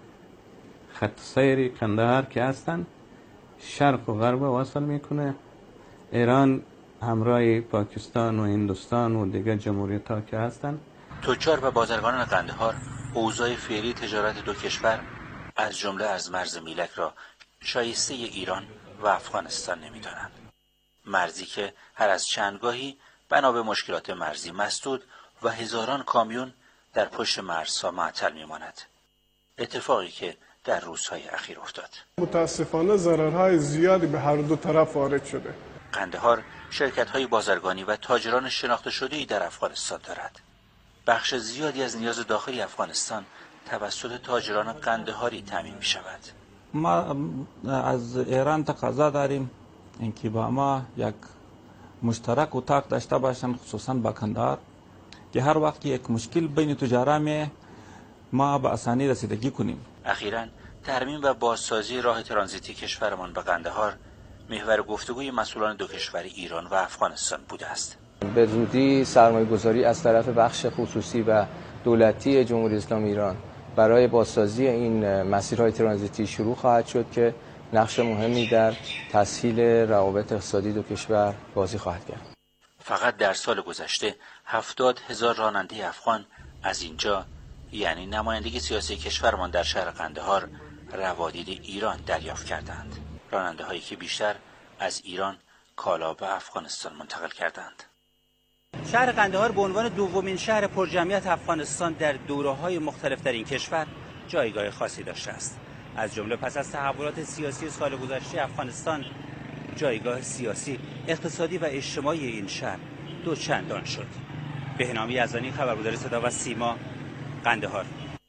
خط سیر قندهار که هستن شرق و غرب وصل میکنه. ایران همراه پاکستان و هندوستان و دیگر جمهوریت ها که هستن. تجار و بازرگانان قندهار اوضاع فعلی تجارت دو کشور از جمله از مرز میلک را شایسته ایران و افغانستان نمی‌دانند. مرزی که هر از چندگاهی بنا به مشکلات مرزی مسدود و هزاران کامیون در پشت مرزها معطل می‌ماند. اتفاقی که در روزهای اخیر افتاد. متاسفانه ضررهای زیادی به هر دو طرف وارد شده. قندهار شرکت‌های بازرگانی و تاجران شناخته شده‌ای در افغانستان دارد. بخش زیادی از نیاز داخلی افغانستان توسط تاجران قندهاری تامین می‌شود. ما از ایران تقاضا داریم اینکه با ما یک مشترک اتاق داشته باشن، خصوصا با قندهار، که هر وقت یک مشکل بین تجارا می ما به آسانی رسیدگی کنیم. اخیراً ترمیم و بازسازی راه ترانزیتی کشورمان به قندهار محور گفتگوی مسئولان دو کشور ایران و افغانستان بوده است. به زودی سرمایه‌گذاری از طرف بخش خصوصی و دولتی جمهوری اسلامی ایران برای بازسازی این مسیرهای ترانزیتی شروع خواهد شد که نقش مهمی در تسهیل روابط اقتصادی دو کشور بازی خواهد کرد. فقط در سال گذشته 70,000 راننده افغان از اینجا، یعنی نمایندگی سیاسی کشورمان در شهر قندهار، روادید ایران دریافت کردند. راننده هایی که بیشتر از ایران کالا به افغانستان منتقل کردند. شهر قندهار به عنوان دومین شهر پرجمعیت افغانستان در دوره‌های مختلف در این کشور جایگاه خاصی داشته است. از جمله پس از تحولات سیاسی سال گذشته افغانستان، جایگاه سیاسی، اقتصادی و اجتماعی این شهر دو چندان شد. بهنام یزدانی، خبرگزاری صدا و سیما، قندهار.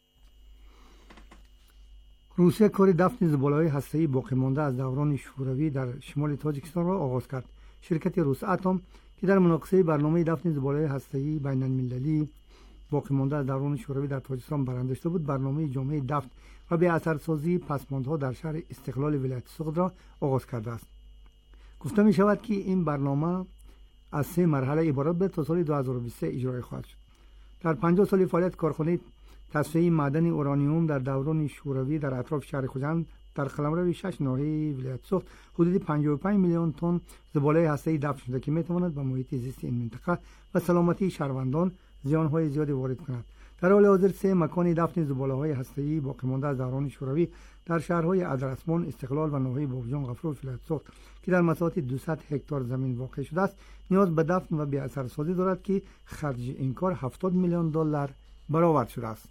روسیه کار دفن زباله‌های هسته‌ای باقی مانده از دوران شوروی در شمال تاجیکستان را آغاز کرد. شرکت روساتم که در مناقصه برنامه دفن زباله‌های هسته‌ای بین‌المللی باقی مانده از دوران شوروی در تاجیکستان برنده شده بود، برنامه جامع دفن و به اثرسازی پسماندها در شهر استقلال ولایت سوخت را آغاز کرده است. گفته می شود که این برنامه از 3 مرحله عبارت بود تا سال 2023 اجرا خواهد شد. در 50 سال فعالیت کارخانه تصفیه معدن اورانیوم در دوران شوروی در اطراف شهر خوجند در قلمرو 6 ناحیه ولایت سوخت حدود 55 میلیون تن زباله هسته‌ای دفن شده که میتواند به محیط زیست این منطقه و سلامتی شهروندان زیانهای زیادی وارد کند. در حال حاضر 3 مکان دفن زباله‌های هسته‌ای باقی مانده از دوران شوروی در شهرهای ادرسمان، استقلال و ناحیه بابجان غفور ولایت سوخت که در مساحت 200 هکتار زمین واقع شده است نیاز به دفن و به اثرسازی دارد که خرج این کار 70 میلیون دلار برآورد شده است.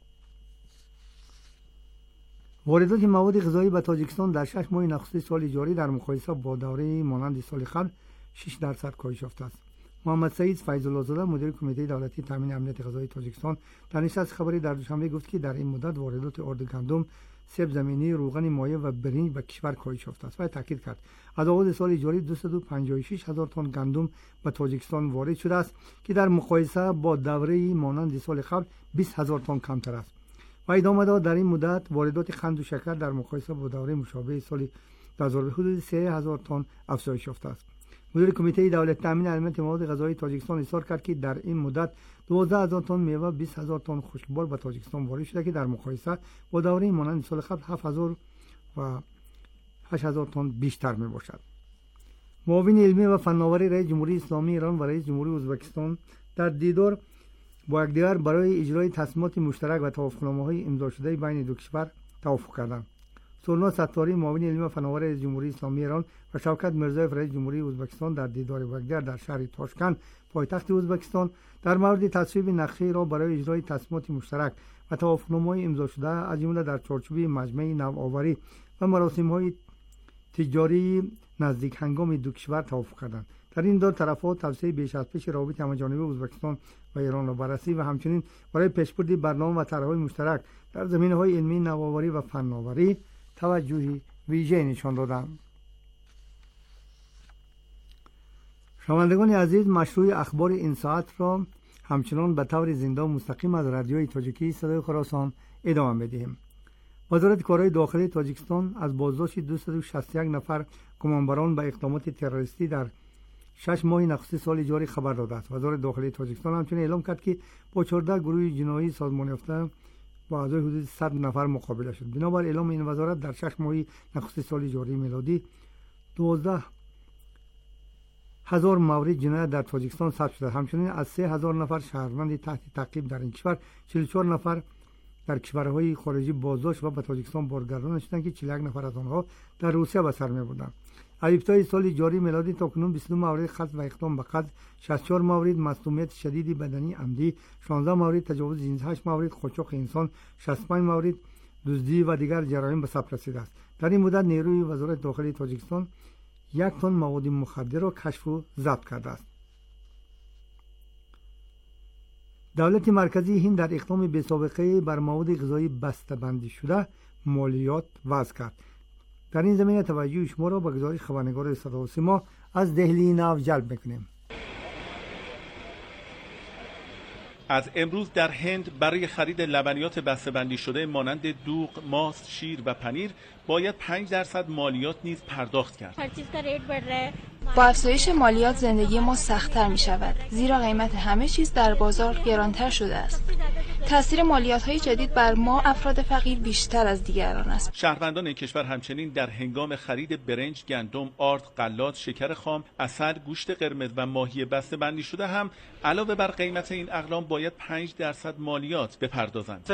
واردات مواد غذایی به تاجیکستان در 6 ماه نخست سال جاری در مقایسه با دوره مانند سال قبل 6% کاهش یافته است. محمد سعید فیض‌الله زاده مدیر کمیته دولتی تامین امنیت غذایی تاجیکستان در نشست خبری در دوشنبه گفت که در این مدت واردات آرد گندم، سیب زمینی، روغن مایع و برنج به کشور کاهش یافته است و تاکید کرد از آغاز سال جاری 256 هزار تن گندم به تاجیکستان وارد شده است که در مقایسه با دوره مانند سال قبل 20 هزار تن کمتر است. و ادامه داد در این مدت واردات قند و شکر در مقایسه با دوره مشابه سال 2000 حدود 3000 تن افزایش یافته است. مدیر کمیته دولت تامین امنیت مواد غذایی تاجیکستان اظهار کرد که در این مدت 12000 تن میوه، 20000 تن خشکبار به تاجیکستان وارد شده که در مقایسه با دوره مانند سال قبل 7000 و 8000 تن بیشتر می باشد. معاون علمی و فناوری رئیس جمهوری اسلامی ایران و رئیس جمهوری ازبکستان در دیدار با یکدیگر برای اجرای تصمیمات مشترک و توافقنامه‌های امضا شده بین دو کشور توافق کردند. سورنا ستاری معاون علمی و فناوری رئیس جمهوری اسلامی ایران و شوکت میرزایف رئیس جمهوری ازبکستان در دیدار یکدیگر در شهر تاشکند پایتخت ازبکستان در مورد تصویب نقشه را برای اجرای تصمیمات مشترک و توافقنامه‌های امضا شده از جمله در چارچوب مجمع نوآوری و مراسم‌های تجاری نزدیک هنگام دو کشور توافق کردند. در این دو طرف‌ها توسعه بیش از پیش روابط همجانبه ازبکستان و ایران را بررسی و همچنین برای پیشبرد برنامه و طرح‌های مشترک در زمینه‌های علمی، نوآوری و فناوری توجه ویژه نشان دادند. شنوندگان عزیز، مشروع اخبار این ساعت را همچنان به طور زنده و مستقیم از رادیوی تاجیکی صدای خراسان ادامه می‌دهیم. وزارت کارهای داخلی تاجیکستان از بازداشت 261 نفر گمانبران به اقدامات تروریستی در 6 ماه نخست سال جاری خبر داده است. وزارت داخلی تاجیکستان همچنین اعلام کرد که با 14 گروه جنایی سازمان یافته با اعضای حدود 100 نفر مقابله شد. بنابر اعلام این وزارت در 6 ماه نخست سال جاری میلادی 12000 مورد جنایت در تاجیکستان ثبت شده. همچنین از 3000 نفر شهروند تحت تعقیب در این کشور 44 نفر در کشورهای خارجی بازداشت و به تاجیکستان بازگردانده شدند که 41 نفر از آنها در روسیه به سر می‌بردند. از ابتدای سال جاری میلادی تا کنون 22 مورد قتل و اقدام به قتل، 64 مورد مصدومیت شدید بدنی عمدی، 16 مورد تجاوز جنسی، 8 مورد قاچاق انسان، 65 مورد دزدی و دیگر جرایم به ثبت رسیده است. در این مدت نیروی وزارت داخلی تاجیکستان 1 تن مواد مخدر را کشف و ضبط کرده است. دولت مرکزی هند در اقدام بی‌سابقه بر مواد غذایی بسته‌بندی شده مالیات وضع کرد. در این زمینه توجه شما را به گزارش خبرنگار صدا و سیما از دهلی نو جلب می‌کنیم. از امروز در هند برای خرید لبنیات بسته‌بندی شده مانند دوغ، ماست، شیر و پنیر باید 5% مالیات نیز پرداخت کرد. با افزایش مالیات زندگی ما سخت‌تر می‌شود، زیرا قیمت همه چیز در بازار گرانتر شده است. تأثیر مالیات‌های جدید بر ما افراد فقیر بیشتر از دیگران است. شهروندان این کشور همچنین در هنگام خرید برنج، گندم، آرد، غلات، شکر خام، عسل، گوشت قرمز و ماهی بسته‌بندی شده هم علاوه بر قیمت این اقلام باید 5% مالیات بپردازند.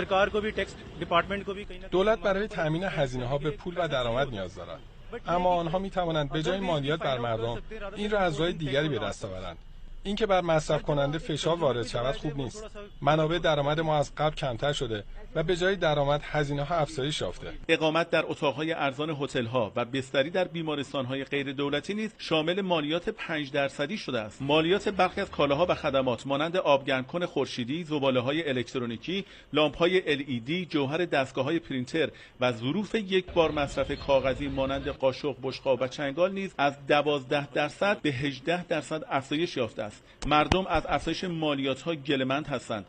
دولت برای تامین هزینه‌ها به پول و درآمد نیاز دارد، اما آنها می‌توانند به جای مالیات بر مردم این را از راه دیگری به دست آورند. اینکه بر مصرف کننده فشار وارد شود خوب نیست. منابع درآمد ما از قبل کمتر شده و به جای درآمد هزینه‌ها افزایش یافته. اقامت در اتاق‌های ارزان هتل‌ها و بستری در بیمارستان‌های غیر دولتی نیز شامل مالیات 5% شده است. مالیات برخی از کالاها و خدمات مانند آبگرمکن خورشیدی، زباله‌های الکترونیکی، لامپ‌های LED، جوهر دستگاه‌های پرینتر و ظروف یک بار مصرف کاغذی مانند قاشق، بشقاب و چنگال نیز از 12% به 18% افزایش یافته است. مردم از افزایش مالیات‌ها گله‌مند هستند.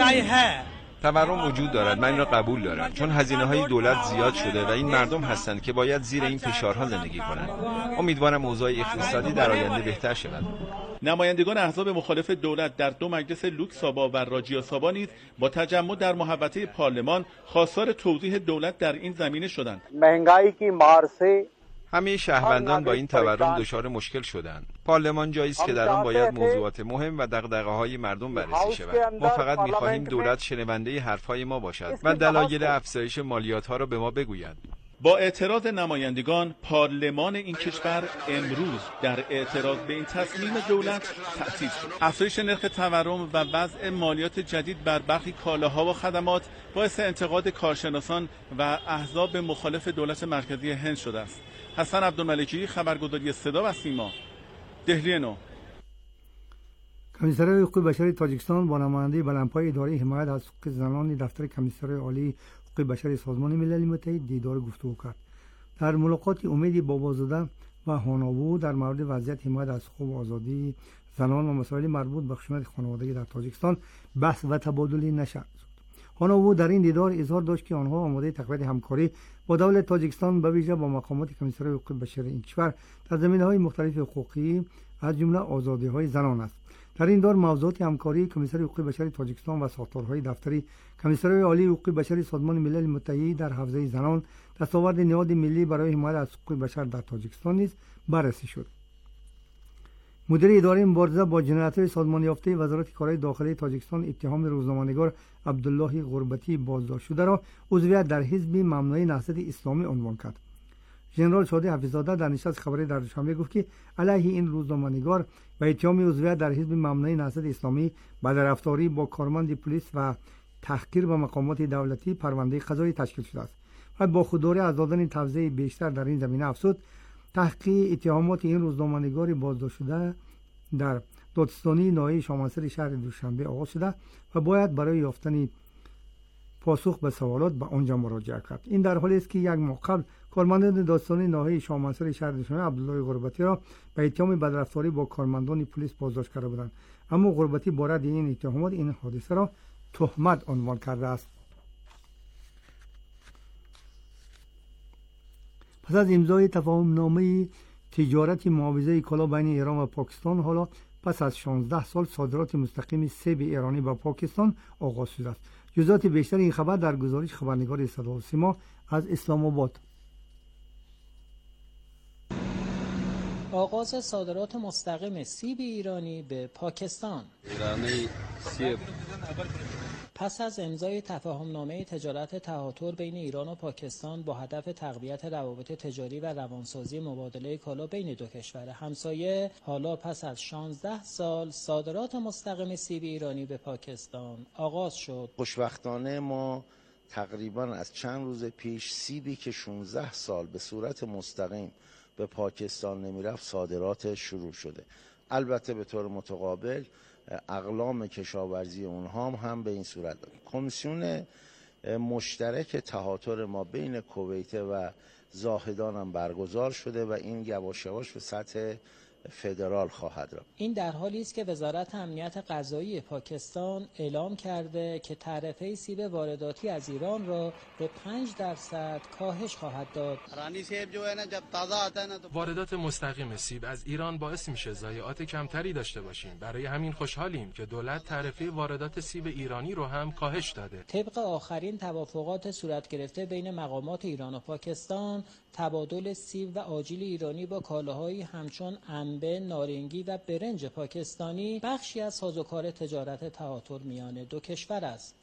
تورم وجود دارد، من این را قبول دارم، چون هزینه‌های دولت زیاد شده و این مردم هستند که باید زیر این فشارها زندگی کنند. امیدوارم اوضاع اقتصادی در آینده بهتر شود. نمایندگان احزاب مخالف دولت در دو مجلس لوکسابا و راجیاسابا نیز با تجمع در محوطه پارلمان خواستار توضیح دولت در این زمینه شدند. مهنگائی کی مار سے همه شهروندان با این تورم دچار مشکل شدند. پارلمان جایی است که در آن باید موضوعات مهم و دغدغه‌های مردم بررسی شود. ما فقط می‌خواهیم دولت شنونده حرف‌های ما باشد و دلایل افزایش مالیات‌ها را به ما بگوید. با اعتراض نمایندگان، پارلمان این کشور امروز در اعتراض به این تصمیم دولت تعطیل شد. افزایش نرخ تورم و وضع مالیات جدید بر برخی کالاها و خدمات باعث انتقاد کارشناسان و احزاب مخالف دولت مرکزی هند شده است. حسن عبدالملکی، خبرگزاری صدا و سیما، دهلی نو. کمیسر حقوق بشری تاجیکستان با نماینده بلندپای اداره حمایت از حقوق زنان دفتر کمیسر عالی حقوق بشری سازمان ملل متحد دیدار گفتگو کرد. در ملاقات امیدی بابازاده و هاناوو در مورد وضعیت حمایت از حقوق و آزادی زنان و مسائل مربوط به خشونت خانوادگی در تاجیکستان بحث و تبادل نشد. هاناوو در این دیدار اظهار داشت که آنها آماده تقویت همکاری با دولت تاجیکستان به ویژه با مقامات کمیسر حقوق بشری این کشور در زمینه‌های مختلف حقوقی از جمله آزادی‌های زنان است. در این دور موضوعات همکاری کمیسر حقوق بشری تاجیکستان و ساختارهای دفتری کمیسر عالی حقوق بشری سازمان ملل متحد در حوزه زنان، دستاورد نهاد ملی برای حمایت از حقوق بشر در تاجیکستان نیز بررسی شد. مدیر اداره مبارزه با جنایت‌های سازمان یافته وزارت کارهای داخلی تاجیکستان اتهام روزنامه‌نگار عبدالله غربتی بازداشت شده را عضویت در حزب ممنوعه نهضت اسلامی عنوان کرد. ژنرال شادی حفیظ‌زاده در نشست خبری در دوشنبه گفت که علیه این روزنامه‌نگار و اتهام عضویت در حزب ممنوعه نهضت اسلامی بدرفتاری با کارمند پلیس و تحقیر به مقامات دولتی پرونده قضایی تشکیل شده است و با خودداری از دادن توضیح بیشتر در این زمینه افزود. تحقیق اتهامات این روزنامه‌نگار بازداشت شده در دادستانی ناحیه شامانسر شهر دوشنبه آغاز شده و باید برای یافتن پاسخ به سوالات به آنجا مراجعه کرد. این در حالی است که یک ماه قبل کارمندان دادستانی ناحیه شامانسر شهر دوشنبه عبدالله غربتی را به اتهام بدرفتاری با کارمندان پلیس بازداشت کرده بودند، اما غربتی با رد این اتهامات این حادثه را تهمت عنوان کرده است. پس از امضای تفاهم‌نامه تجارت معاوضه کالا بین ایران و پاکستان، حالا پس از 16 سال صادرات مستقیم سیب ایرانی به پاکستان آغاز شده است. جزئیات بیشتر این خبر در گزارش خبرنگار صدا و سیما از اسلام آباد. آغاز صادرات مستقیم سیب ایرانی به پاکستان. ایرانی سیب پس از امضای تفاهم‌نامه تجارت تهاتر بین ایران و پاکستان با هدف تقویت روابط تجاری و روانسازی مبادله کالا بین دو کشور همسایه، حالا پس از 16 سال صادرات مستقیم سیب ایرانی به پاکستان آغاز شد. خوشبختانه ما تقریبا از چند روز پیش سیبی که 16 سال به صورت مستقیم به پاکستان نمیرفت صادرات شروع شده. البته به طور متقابل اقلام کشاورزی اونها هم به این صورت داره. کمیسیون مشترک تهاتر ما بین کویت و زاهدان هم برگزار شده و این یواش یواش به سطح فدرال خواهد رفت. این در حالی است که وزارت امنیت غذایی پاکستان اعلام کرده که تعرفه سیب وارداتی از ایران را به 5% کاهش خواهد داد. واردات مستقیم سیب از ایران باعث میشه ضایعات کمتری داشته باشیم. برای همین خوشحالیم که دولت تعرفه واردات سیب ایرانی رو هم کاهش داده. طبق آخرین توافقات صورت گرفته بین مقامات ایران و پاکستان، تبادل سیب و آجیل ایرانی با کالاهایی همچون انبه، نارنگی و برنج پاکستانی بخشی از سازوکار تجارت تهاتر میان دو کشور است.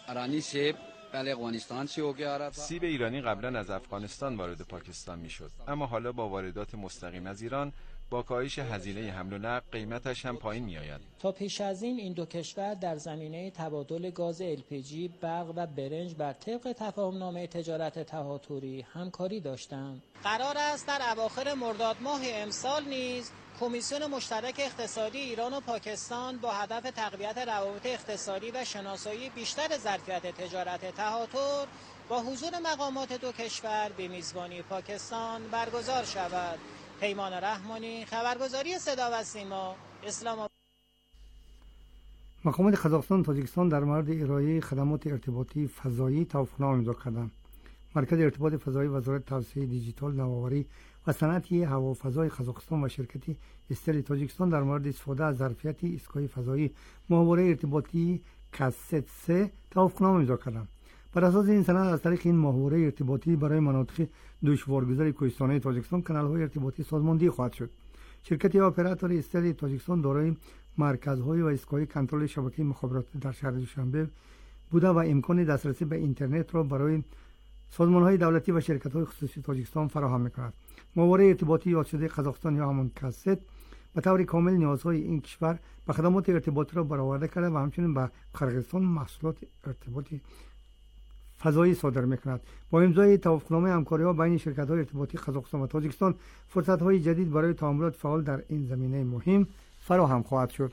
سیب ایرانی قبلا از افغانستان وارد پاکستان میشد، اما حالا با واردات مستقیم از ایران با کاهش هزینه حمل و نقل قیمتش هم پایین میآید. تا پیش از این دو کشور در زمینه تبادل گاز LPG، برق و برنج بر طبق تفاهمنامه تجارت تهاتری همکاری داشتند. قرار است در اواخر مرداد ماه امسال نیز کمیسیون مشترک اقتصادی ایران و پاکستان با هدف تقویت روابط اقتصادی و شناسایی بیشتر ظرفیت تجارت تهاتر با حضور مقامات دو کشور به میزبانی پاکستان برگزار شود. پیمان رحمانی، خبرگزاری صدا و سیما، اسلام آباد. مقامات قزاقستان و تاجیکستان در مورد ارائه خدمات ارتباطی فضایی توافقنامه امضا کردند. مرکز ارتباط فضایی وزارت توسعه دیجیتال، نوآوری و صنعت هوافضای قزاقستان و شرکت استل تاجیکستان در مورد استفاده از ظرفیت ایستگاه فضایی محوره ارتباطی کاست 3 توافقنامه امضا کردند. بر اساس این سند از طریق این محوره ارتباطی برای مناطق دشوارگذر کوهستانی تاجیکستان کانال‌های ارتباطی سازماندهی خواهد شد. شرکت اپراتور استل تاجیکستان دارای مرکزهای و ایستگاه کنترل شبکه مخابرات در شهر دوشنبه بوده و امکان دسترسی به اینترنت را برای سازمان‌های دولتی و شرکت‌های خصوصی تاجیکستان فراهم می‌کند. محوره ارتباطی یاد شده قزاقستان یا همان کاست به طور کامل نیازهای این کشور به خدمات ارتباطی را برآورده کرده و همچنین به قرقیزستان محصولات ارتباطی فضایی صادر می‌کند. با امضای توافقنامه همکاری‌ها بین شرکت‌های ارتباطی قزاقستان و تاجیکستان فرصت‌های جدید برای تعاملات فعال در این زمینه مهم فراهم خواهد شد.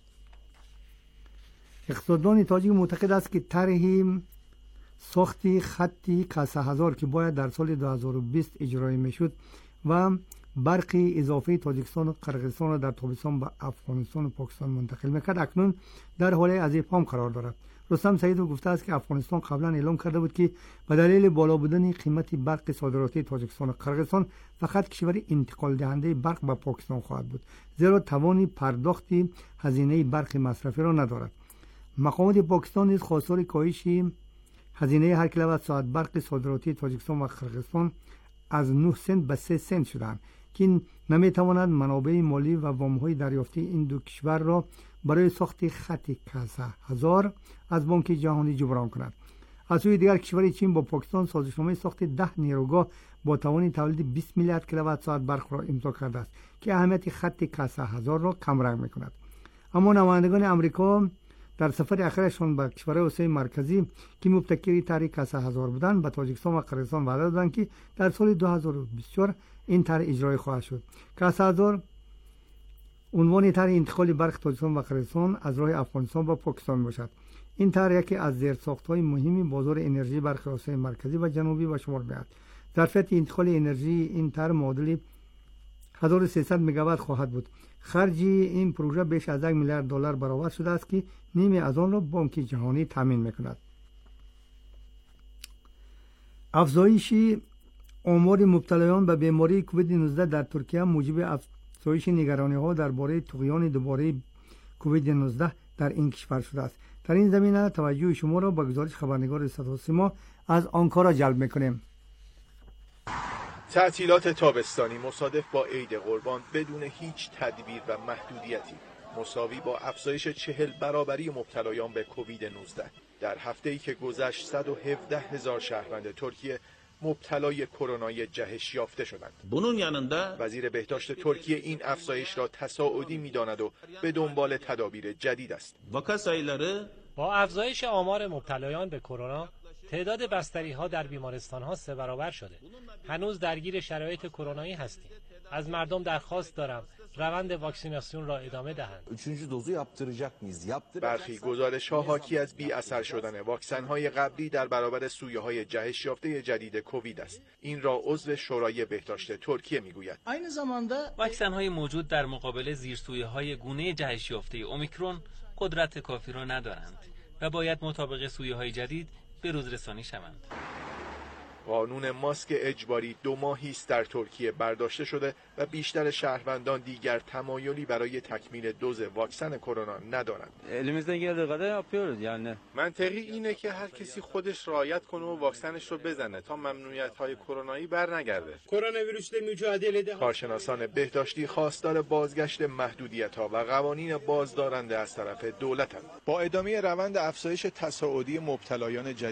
اقتصاددان تاجیک معتقد است که طرح ساخت خطی کاسه هزار که باید در سال 2020 اجرایی میشد و برق اضافه تاجیکستان و قرقیزستان را در تابستان به افغانستان و پاکستان منتقل می‌کرد، اکنون در حال از ابهام قرار دارد. رستم سعیدov گفته است که افغانستان قبلا اعلام کرده بود که به دلیل بالا بودن قیمت برق صادراتی تاجیکستان و قرقیزستان فقط کشور انتقال دهنده برق به پاکستان خواهد بود، زیرا توان پرداخت هزینه برق مصرفی را ندارد. مقامات پاکستان نیز خواستار کاهش هزینه هر کیلووات ساعت برق صادراتی تاجیکستان و قرقیزستان از 9 سنت به 3 سنت شدند که نمیتواند منابع مالی و وام‌های دریافتی این دو کشور را برای ساخت خط کاسه هزار از بانک جهانی جبران کند. از سوی دیگر کشور چین با پاکستان سازشنامه ساخت 10 نیروگاه با توان تولید 20 میلیارد کیلووات ساعت برق را امضا کرده است که اهمیت خط کاسه هزار را کمرنگ می‌کند. اما نمایندگان آمریکا در سفر اخیرشان به کشورهای آسیای مرکزی که مبتکر طرح کاسه هزار بودند به تاجیکستان و قرقیزستان وعده دادند که در سال 2024 این طرح اجرایی خواهد شد. کاسه هزار عنوان طرح انتقال برق تاجیکستان و قرقیزستان از راه افغانستان و پاکستان باشد. این طرح یکی از زیرساخت‌های مهمی بازار انرژی برق آسیای مرکزی و جنوبی به شمار می‌آید. ظرفیت انتقال انرژی این طرح معادل 1300 مگاوات خواهد بود. خرج این پروژه بیش از 1 میلیارد دلار برآورد شده است که نیمی از آن را بانک جهانی تامین می‌کند. افزایش آمار مبتلایان به بیماری کووید 19 در ترکیه موجب افزایش نگرانی‌ها درباره طغیان دوباره کووید 19 در این کشور شده است. در این زمینه توجه شما را به گزارش خبرنگار صدا و سیما از آنکارا جلب می‌کنیم. تعطیلات تابستانی مصادف با عید قربان بدون هیچ تدبیر و محدودیتی مساوی با افزایش 40 برابری مبتلایان به کووید 19 در هفته‌ای که گذشت 117,000 شهروند ترکیه مبتلای کرونا جهش یافته شدند. وزیر بهداشت ترکیه این افزایش را تصاعدی می‌داند و به دنبال تدابیر جدید است. با افزایش آمار مبتلایان به کرونا تعداد بستری‌ها در بیمارستان‌ها 3 برابر شده. هنوز درگیر شرایط کرونایی هستیم. از مردم درخواست دارم روند واکسیناسیون را ادامه دهند. برخی گزارش‌ها حاکی از بی اثر شدن واکسن‌های قبلی در برابر سویه‌های جهش یافته جدید کووید است. این را عضو شورای بهداشت ترکیه میگوید. aynı zamanda واکسن‌های موجود در مقابل زیرسویه‌های گونه جهش یافته اومیکرون قدرت کافی را ندارند و باید مطابق سویه‌های جدید به روز رسانی شوند. قانون ماسک اجباری 2 ماهی است در ترکیه برداشته شده و بیشتر شهروندان دیگر تمایلی برای تکمیل دوز واکسن کرونا ندارند. منطقی اینه که هر کسی خودش رعایت کنه و واکسنش رو بزنه تا ممنوعیت‌های کرونایی برنگرده. کارشناسان بهداشتی خواستار بازگشت محدودیت‌ها و قوانین بازدارنده از طرف دولتند. با ادامه روند افزایش تصاعدی مبتلایان جدید